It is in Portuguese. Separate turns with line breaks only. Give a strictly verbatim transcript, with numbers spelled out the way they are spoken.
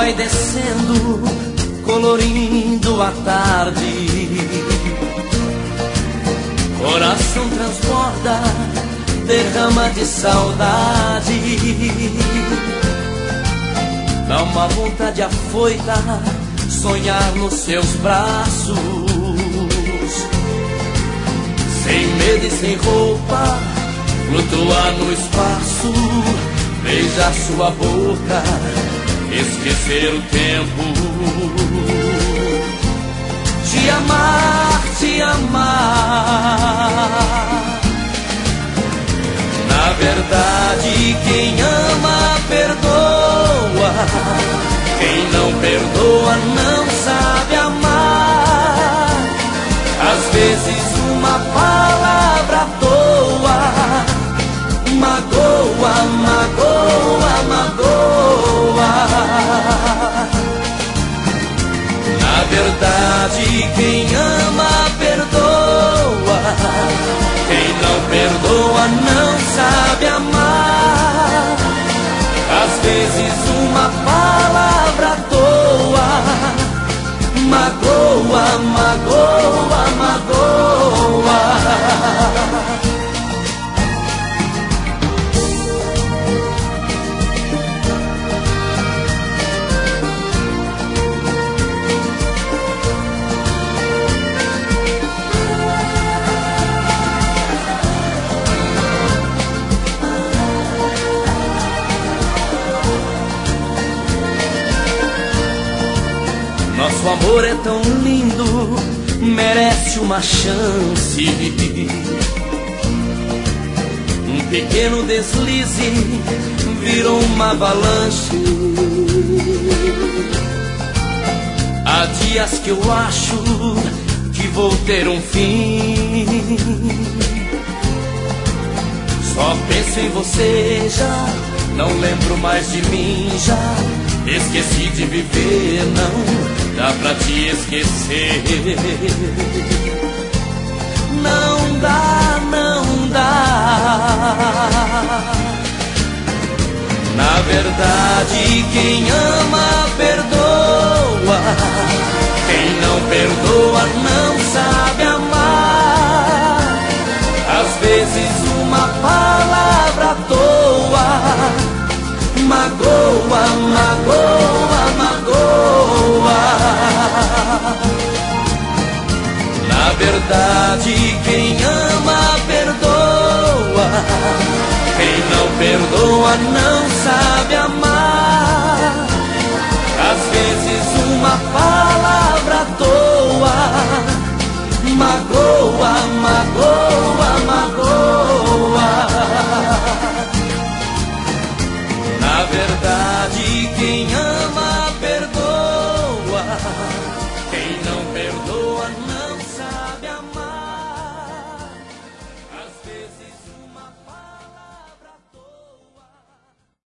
vai descendo, colorindo a tarde. Coração transborda, derrama de saudade. Dá uma vontade afoita, sonhar nos seus braços. Sem medo e sem roupa, flutuar no espaço. Beijar sua boca, esquecer o tempo. Te amar, te amar. Na verdade, quem ama, perdoa. Quem não perdoa, não sabe amar. Às vezes uma palavra à toa magoa, magoa, magoa. Na verdade, quem ama, perdoa. Quem não perdoa, não sabe amar. Às vezes uma palavra à toa magoa, magoa, magoa. Nosso amor é tão lindo, merece uma chance. Um pequeno deslize virou uma avalanche. Há dias que eu acho que vou ter um fim. Só penso em você já, não lembro mais de mim já. Esqueci de viver, não dá pra te esquecer. Não dá, não dá. Na verdade, quem ama, perdoa. Quem não perdoa, não sabe amar. Às vezes uma palavra à toa magoa, magoa, magoa. Na verdade, quem ama, perdoa. Quem não perdoa, não sabe amar. Às vezes uma palavra à toa magoa, magoa, magoa. Na verdade, quem ama,